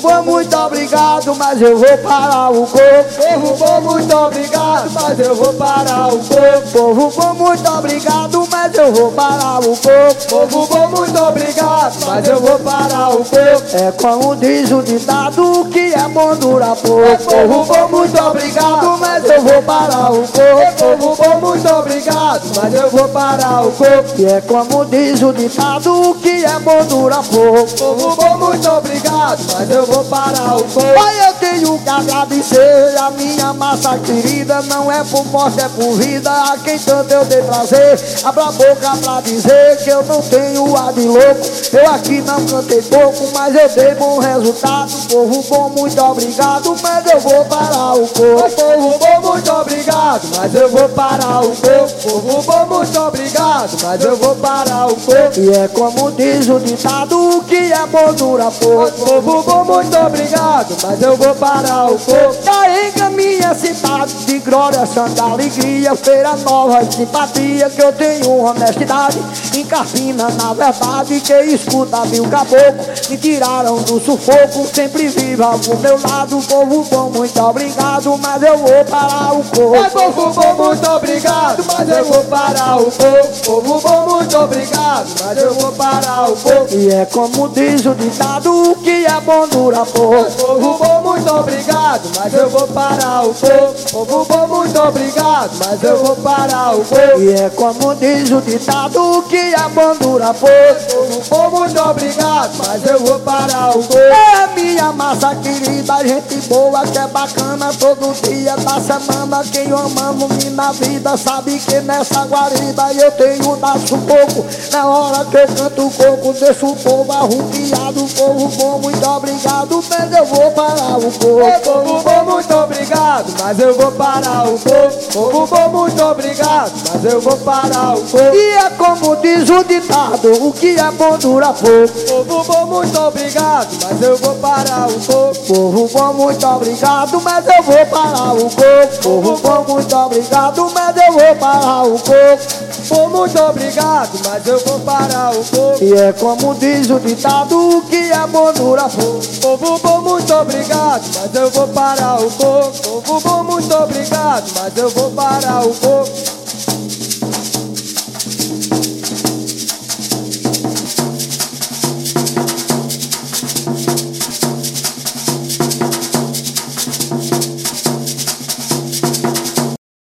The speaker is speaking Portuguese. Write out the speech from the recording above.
bom, muito obrigado, mas eu vou parar o corpo. Povo bom, muito obrigado, mas eu vou parar o corpo. Povo bom, muito obrigado, mas eu vou parar o corpo. Povo bom, muito obrigado, mas eu vou parar o corpo. É como diz o ditado, que é bom dura pouco. Povo bom, muito obrigado, mas eu vou parar o corpo. Povo bom, muito obrigado, mas eu vou parar o corpo. E é como diz o ditado, que é bom dura pouco. Povo bom, muito obrigado, mas eu vou parar o corpo. Pai, eu tenho que agradecer a minha massa querida. Não é por morte, é por vida, a quem tanto eu dei prazer. Abra a boca pra dizer que eu não tenho ar de louco. Eu aqui não cantei pouco, mas eu dei bom resultado. Povo bom, muito obrigado, mas eu vou parar o corpo. Povo bom, muito obrigado, mas eu vou parar o corpo. Povo bom, muito obrigado, mas eu vou parar o corpo. E é como diz o ditado, que é bom dura pouco. Povo bom, muito obrigado, mas eu vou parar o corpo. Carrega minha cidade de glória, santa alegria, feira nova de simpatia, que eu tenho honestidade. Em Carpina, na verdade, que escuta viu caboclo, me tiraram do sufoco, sempre viva ao meu lado. Povo bom, muito obrigado, mas eu vou parar o corpo. Povo bom, muito obrigado, mas eu vou parar o corpo. Povo bom, muito obrigado, mas eu vou parar o corpo. E é como diz o ditado, que é bom dura pouco. Povo bom, muito obrigado, mas eu vou parar o corpo. Povo bom, muito obrigado, mas eu vou parar o corpo. E é como diz o ditado, que é bom dura pouco. Povo bom, muito obrigado, mas eu vou parar o corpo. É minha massa querida, gente boa que é bacana. Todo dia da semana, quem eu amo-me na vida sabe que nessa guarida eu tenho dar sufoco. Na hora que eu canto coco, deixo o povo arrupiado. Povo bom, muito obrigado, mas eu vou parar o corpo. Povo bom, muito obrigado, mas eu vou parar o corpo. Povo bom, muito obrigado, mas eu vou parar o corpo. E é como diz o ditado, o que é bom dura pouco. Povo bom, muito obrigado, mas eu vou parar o corpo. Povo bom, muito obrigado, mas eu vou parar o corpo. Povo bom, muito obrigado, mas eu vou parar o corpo. Povo muito obrigado, mas eu vou parar o corpo. E é como diz o ditado, que é bom dura pouco. Povo bom, muito obrigado, mas eu vou parar o corpo. Povo bom, muito obrigado, mas eu vou parar o corpo.